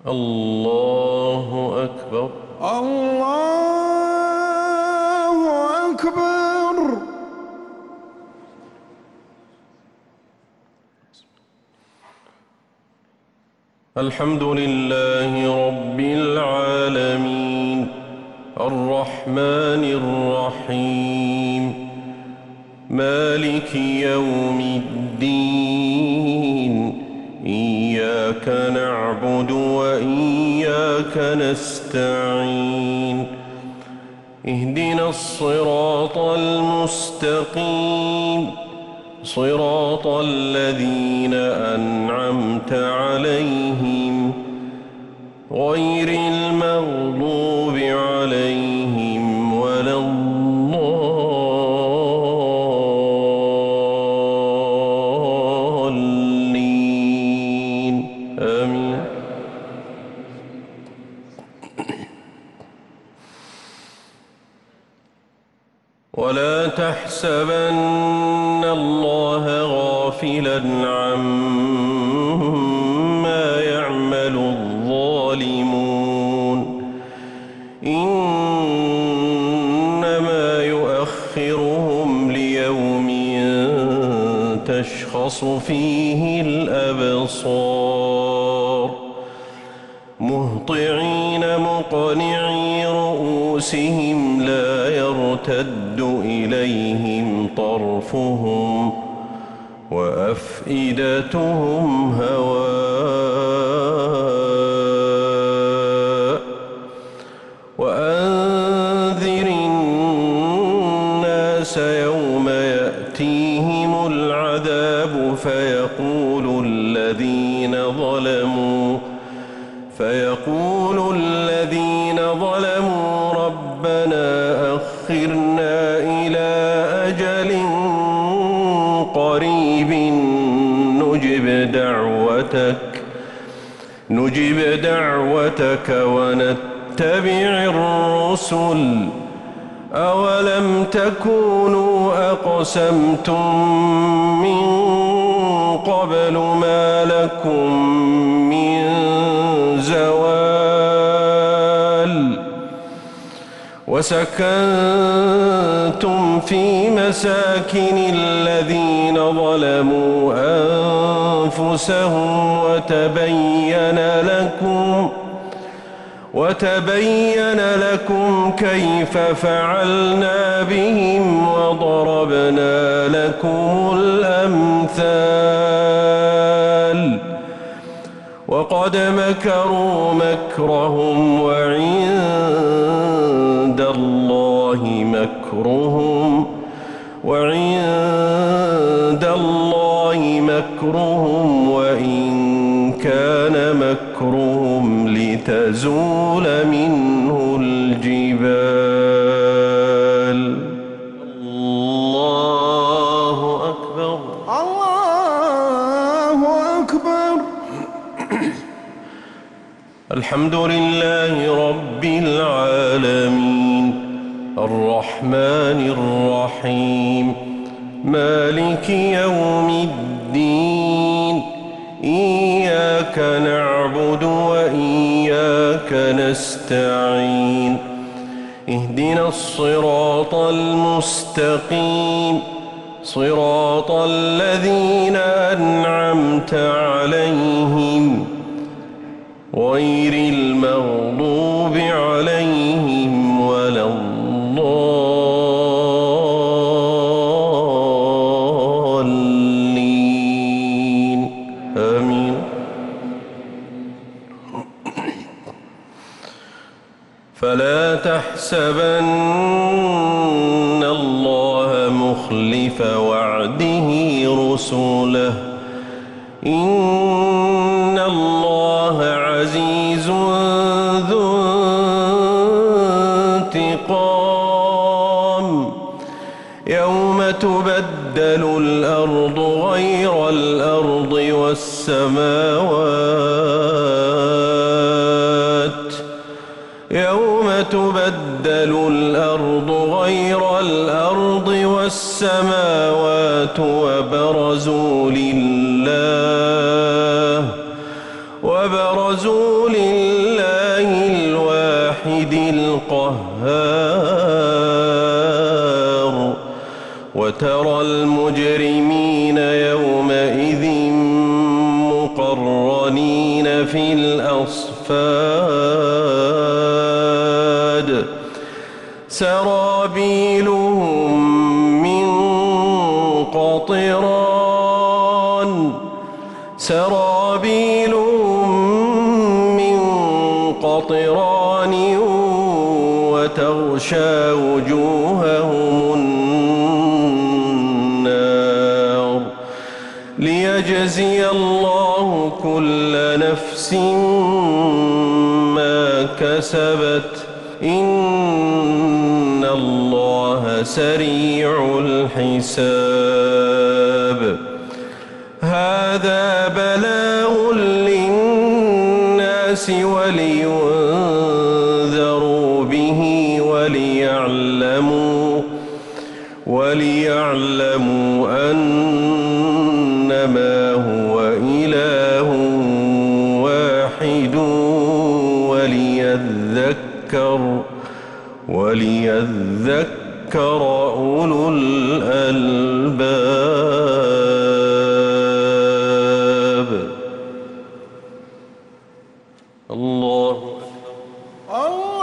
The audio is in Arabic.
الله أكبر. الله أكبر. الحمد لله رب العالمين الرحمن الرحيم مالك يوم الدين إياك نعبد وإياك نستعين اهدنا الصراط المستقيم صراط الذين أنعمت عليهم غير المغضوب عليهم ولا الضالين آمين. ولا تحسبن الله غافلا عما يعمل الظالمون إنما يؤخرهم ليوم تشخص فيه الأبصار مهطعين مقنعي رؤوسهم لا يرتد إليهم طرفهم وأفئدتهم هواء وأنذر الناس يوم يأتيهم العذاب فيقول الذين ظلموا ربنا أخرنا إلى أجل قريب نجب دعوتك ونتبع الرسل أولم تكونوا أقسمتم من قبل ما لكم من زوال وسكنتم في مساكن الذين ظلموا أنفسهم وتبين لكم كيف فعلنا بهم وضربنا لكم الأمثال وقد مكروا مكرهم وعند الله مكرهم وإن كان مكرهم لتزول منه الجبال. الله أكبر. الله أكبر. الحمد لله رب العالمين الرحمن الرحيم مالك يوم الدين إياك نعبد وإياك نستعين اهدنا الصراط المستقيم صراط الذين أنعمت عليهم غير المغضوب عليهم ولا الضالين آمين. فلا تحسبن الله مخلف وعده رسله إن الله عزيز ذو انتقام يوم تبدل الأرض غير الأرض والسماوات وبرزوا برزوا لله الواحد القهار وترى المجرمين يومئذ مقرنين في الأصفاد سرابيلهم من قطران وتغشى وجوههم النار ليجزي الله كل نفس ما كسبت إن الله سريع الحساب هذا بلاغ للناس ولينذروا به وليعلموا أنما هو إله واحد وليذكر أولو الألباب. الله أكبر.